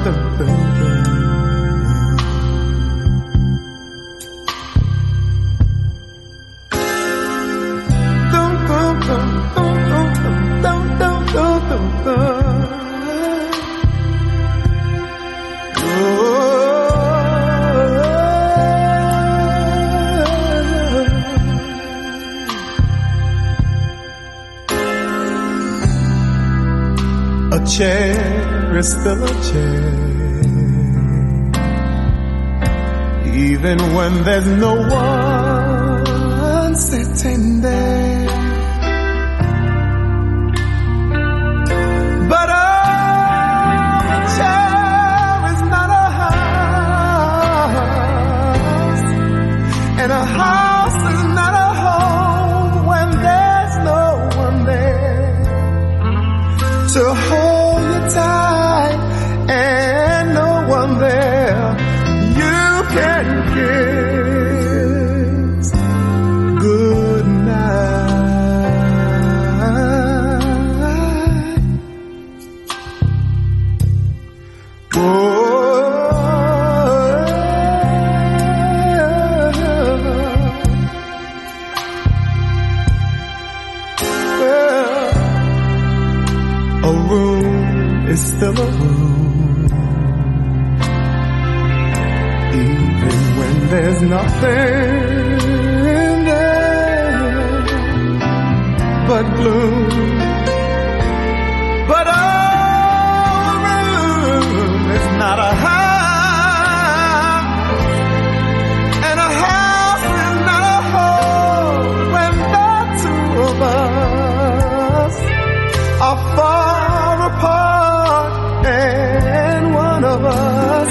A chair is still a chair, even when there's no one sitting there. But a chair is not a house, and a house is not a home when there's no one there to hold you tight and no one there you can kiss good night. A room is still a room, even when there's nothing there but gloom. But a room is not a house, and a house is not a home when the two of us are far apart, and one of us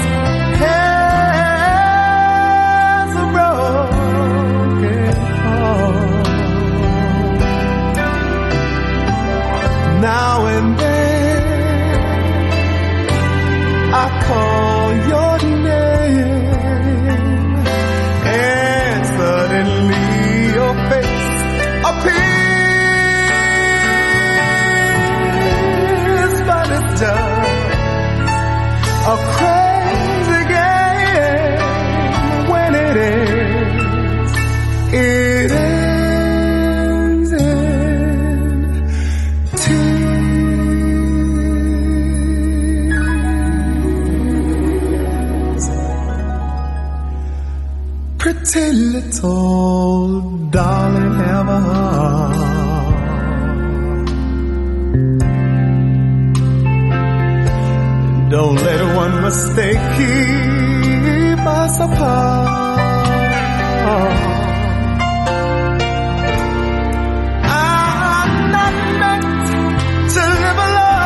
has a broken heart. Now and then I call your name, and suddenly your face appears. But it's just a crazy game. When it ends, it ends in tears. Pretty little darling, have a heart. Don't let one mistake keep us apart. I'm not meant to live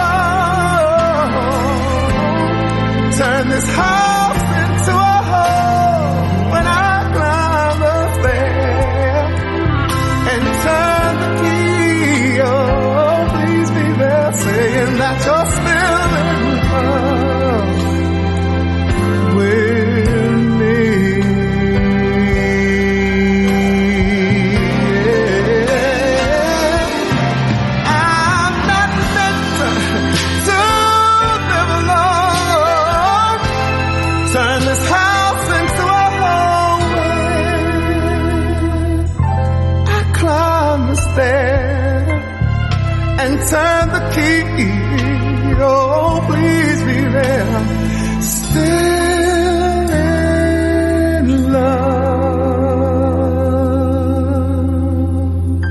alone. Turn this house into a home when I climb the stairs and turn the key. Oh, please be there, saying that you're still in love with me. Yeah. I'm not meant to live alone. Turn this house into a home when I climb the stairs and turn the key. Oh, please be there, still in love.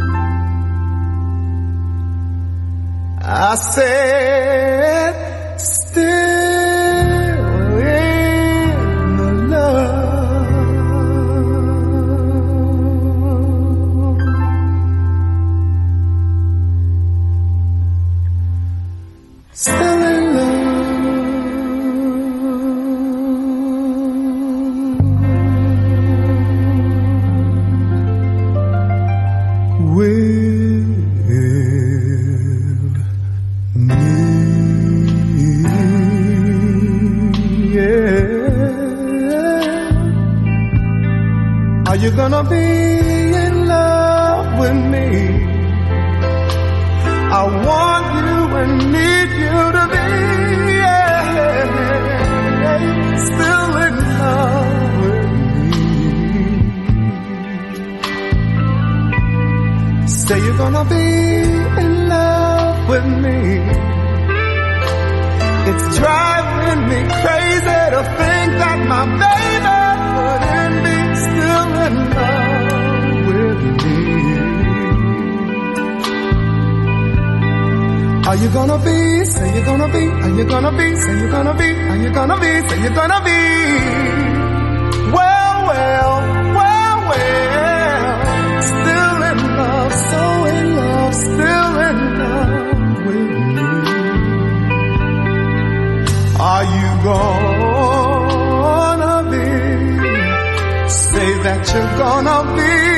I said, still in love. Still in love with me. Yeah. Are you gonna be in love with me? I want you and need you to be, yeah. my baby wouldn't be still in love with me. Are you gonna be, say you're gonna be, are you gonna be, say you're gonna be, are you gonna be, say you're gonna be? Well, well, well, well, still in love, so in love, still in love with me. Are you gonna be, say that you're gonna be